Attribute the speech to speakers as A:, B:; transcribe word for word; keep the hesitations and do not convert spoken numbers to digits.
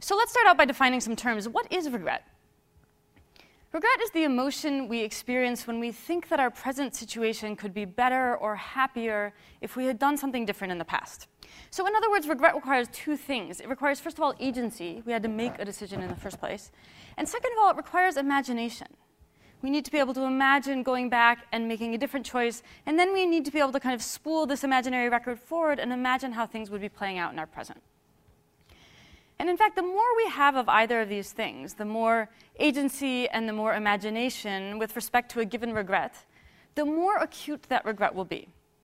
A: So let's start out by defining some terms. What is regret? Regret is the emotion we experience when we think that our present situation could be better or happier if we had done something different in the past. So in other words, regret requires two things. It requires, first of all, agency. We had to make a decision in the first place. And second of all, it requires imagination. We need to be able to imagine going back and making a different choice, and then we need to be able to kind of spool this imaginary record forward and imagine how things would be playing out in our present. And in fact, the more we have of either of these things, the more agency and the more imagination with respect to a given regret, the more acute that regret will be.